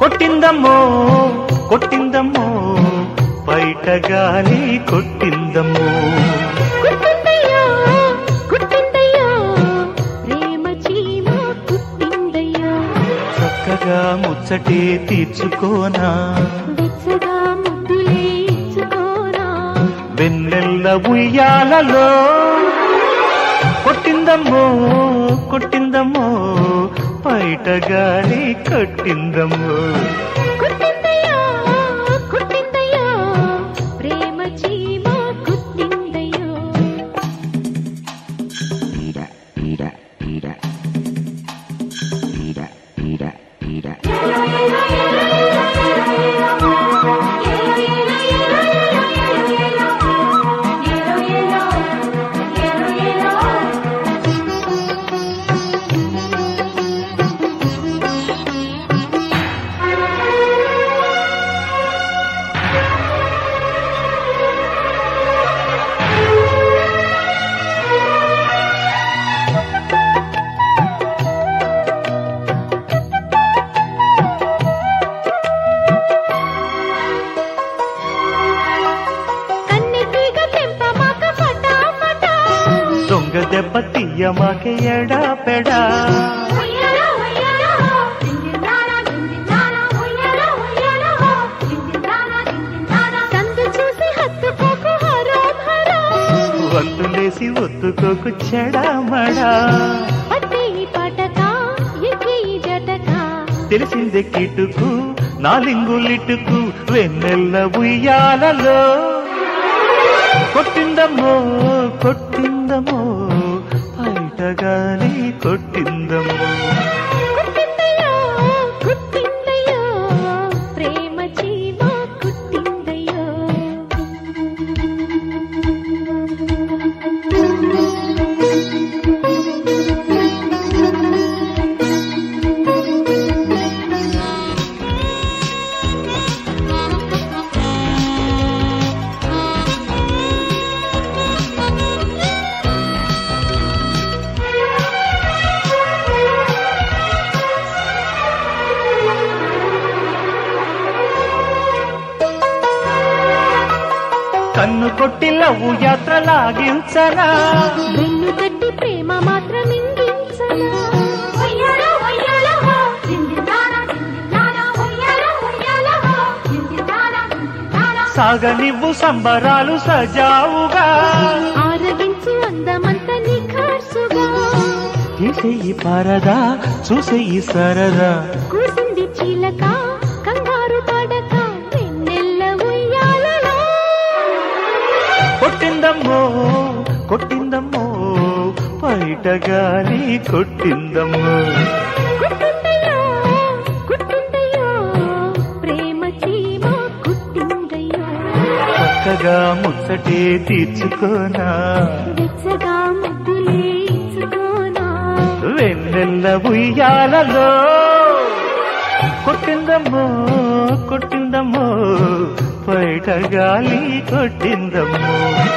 కొట్టిందమ్మో కొట్టిందమ్మో బయట గాలి కొట్టిందమ్మో కుట్టిందయ్యో కుట్టిందయ్యో ప్రేమ చీమ కుట్టిందయ్యో చక్కగా ముచ్చటే తీర్చుకోనా వెచ్చగా ముద్దులే ఇచ్చుకోనా వెన్నెల్ల ఉయ్యాలలో కొట్టిందమ్మో కొట్టిందమ్మో బయట గాలి కొట్టిందమ్మో కుట్టిందయ్యో కుట్టిందయ్యో ప్రేమ చీమ కుట్టిందయ్యో దొంగ దెబ్బ తీయమాకే ఎడా పెడా వంతులేసి ఒత్తుకోకు చెడామడా తెలిసిందే కిటుకు నాలింగులిటుకు వెన్నెల్ల ఉయ్యాలలో కొట్టిందమ్మో కొట్టిందమ్మో బయట గాలి కొట్టిందమ్మో ప్రేమ చీమ కుట్టిందయ్యో కన్ను కొట్టి లవ్వు యాత్ర లాగించనా వెన్ను తట్టి ప్రేమ మాత్రం ఇంగించనా సాగనివ్వు సంబరాలు సజావుగా ఆరగించు అందమంత నిఖార్సుగా తీసేయి పరదా చూసేయి సరదా కూసింది చీలక కంగారు పడక వెన్నెల్ల ఉయ్యాలలో కొట్టిందమ్మో కొట్టిందమ్మో బయట గాలి కొట్టిందమ్మో కుట్టిందయ్యో కుట్టిందయ్యో ప్రేమ చీమ కుట్టిందయ్యో చక్కగా ముచ్చటే తీర్చుకోనా వెచ్చగా ముద్దులే ఇచ్చుకోనా వెన్నెల్ల ఉయ్యాలలో కొట్టిందమ్మో కొట్టిందమ్మో బయట గాలి కొట్టిందమ్మో